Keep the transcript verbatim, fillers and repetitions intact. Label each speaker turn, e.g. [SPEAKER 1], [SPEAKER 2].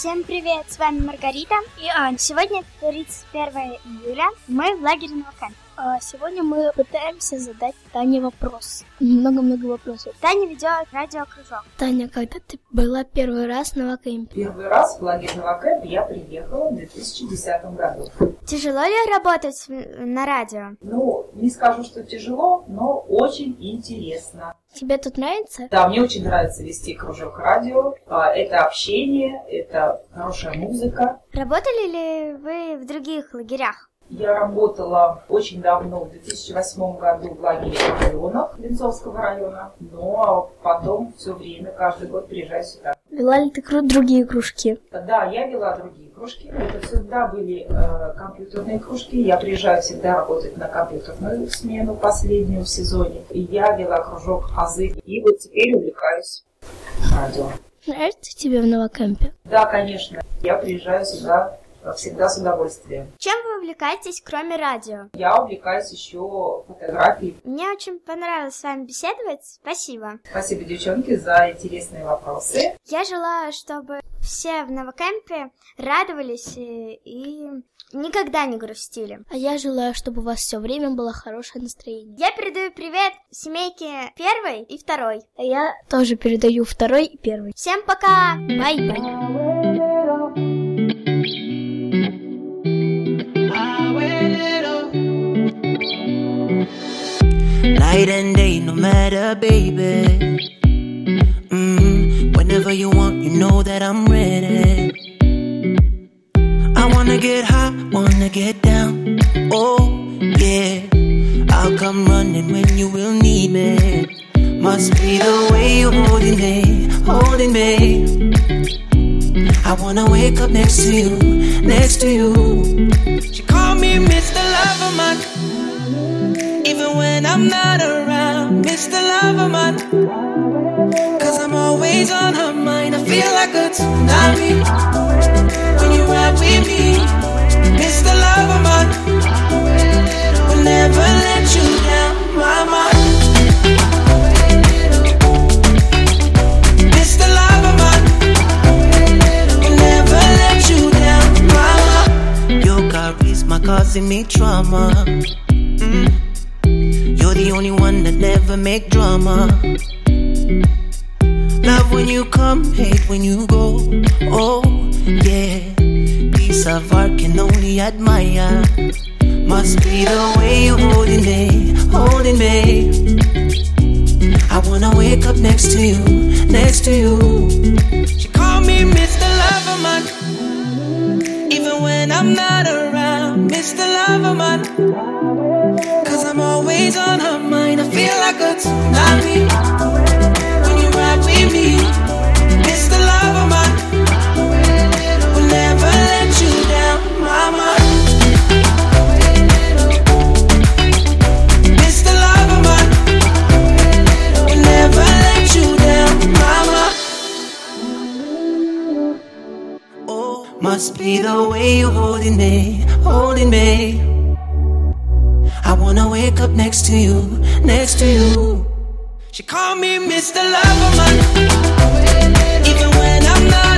[SPEAKER 1] Всем привет, с вами Маргарита и Аня. Сегодня тридцать первое июля, мы в лагере Новокамп.
[SPEAKER 2] А сегодня мы пытаемся задать Тане вопрос. Много-много вопросов.
[SPEAKER 1] Таня ведет радиокружок.
[SPEAKER 2] Таня, когда ты была первый раз в Новокэмпе?
[SPEAKER 3] Первый раз в лагерь Новокэмп я приехала в две тысячи десятом году.
[SPEAKER 1] Тяжело ли работать на радио?
[SPEAKER 3] Ну, не скажу, что тяжело, но очень интересно.
[SPEAKER 2] Тебе тут нравится?
[SPEAKER 3] Да, мне очень нравится вести кружок радио. Это общение, это хорошая музыка.
[SPEAKER 1] Работали ли вы в других лагерях?
[SPEAKER 3] Я работала очень давно, в две тысячи восьмом году в лагере в районах Венцовского района, но потом все время, каждый год приезжаю сюда.
[SPEAKER 2] Вела ли ты кру- другие кружки?
[SPEAKER 3] Да, я вела другие кружки. Это всегда были э, компьютерные кружки. Я приезжаю всегда работать на компьютерную смену последнюю в сезоне. И я вела кружок азы. И вот теперь увлекаюсь радио.
[SPEAKER 2] Нравится тебе в Новокэмпе?
[SPEAKER 3] Да, конечно. Я приезжаю сюда всегда с удовольствием.
[SPEAKER 1] Чем вы увлекаетесь, кроме радио?
[SPEAKER 3] Я увлекаюсь еще фотографией.
[SPEAKER 1] Мне очень понравилось с вами беседовать. Спасибо.
[SPEAKER 3] Спасибо, девчонки, за интересные вопросы.
[SPEAKER 1] Я желаю, чтобы все в Новокэмпе радовались и, и никогда не грустили.
[SPEAKER 2] А я желаю, чтобы у вас все время было хорошее настроение.
[SPEAKER 1] Я передаю привет семейке первой и второй.
[SPEAKER 2] А я тоже передаю второй и первый.
[SPEAKER 1] Всем пока!
[SPEAKER 2] Бай-бай!
[SPEAKER 4] Night and day, no matter, baby. Mm-hmm. Whenever you want, you know that I'm ready. I wanna get high, wanna get down. Oh, yeah. I'll come running when you will need me. Must be the way you're holding me, holding me. I wanna wake up next to you, next to you. She called me Mister Loverman. Even when I'm not around, Mister Loverman. Cause I'm always on her mind. I feel like a tsunami when you ride with me, Mister Loverman. Will never let you down, mama. Mister Loverman. Will never let you down, mama. Your charisma causing me trauma. Mm. You're the only one that never make drama. Love when you come, hate when you go. Oh, yeah. Piece of art can only admire. Must be the way you're holding me, holding me. I wanna wake up next to you, next to you. She called me Mister Loverman. Even when I'm not around, Mister Loverman. Cause I'm always on her mind. I feel like a tsunami when you ride with me, Mister Loverman. Will never let you down, mama. Mister Loverman. Will never let you down, mama. Oh, must be the way you're holding me, holding me. I wanna wake up next to you, next to you. She called me Mister Loverman. Even when I'm not